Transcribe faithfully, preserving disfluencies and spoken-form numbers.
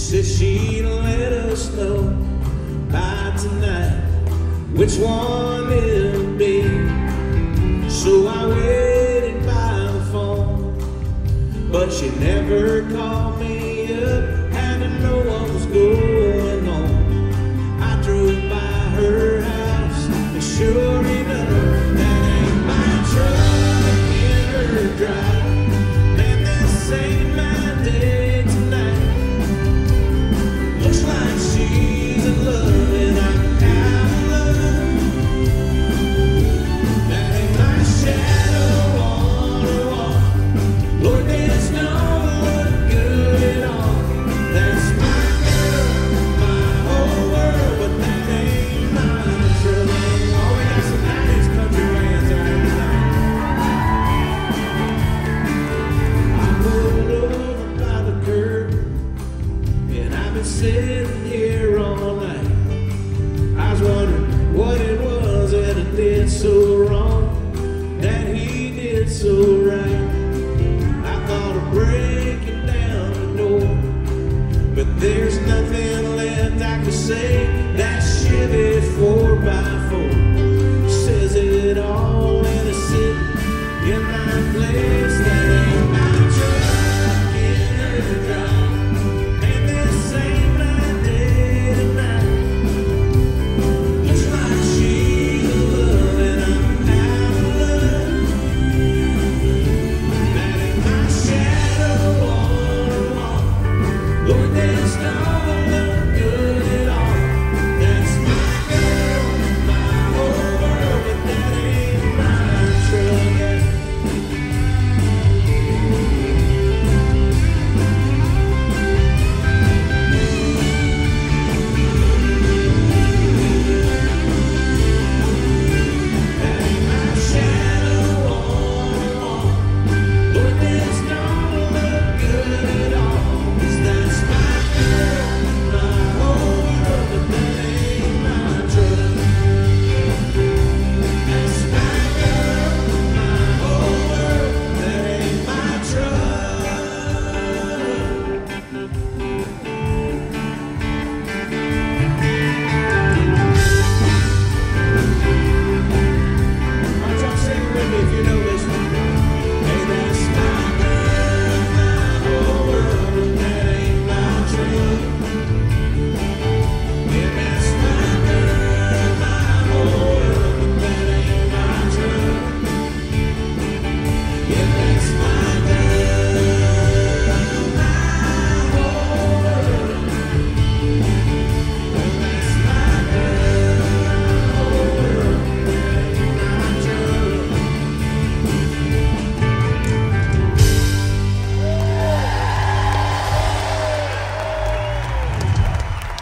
said she'd let us know by tonight which one it'll be. So I waited by the phone, but she never called me up, had to know what was going on. I drove by her house, and sure enough, that ain't my truck in her drive. Man, this ain't my day tonight. Looks like she's in love, and I'm out of love. That ain't my shadow on her wall. Lord, there's no look good at all. That's my girl, my whole world, but that ain't my truck. Oh, we got some nice country lands out tonight. I pulled over by the curb, and I've been sitting here all night. I was wondering what it was that I did so wrong, that he did so right. I thought of breaking down the door, but there's nothing left I could say. That Chevy four by four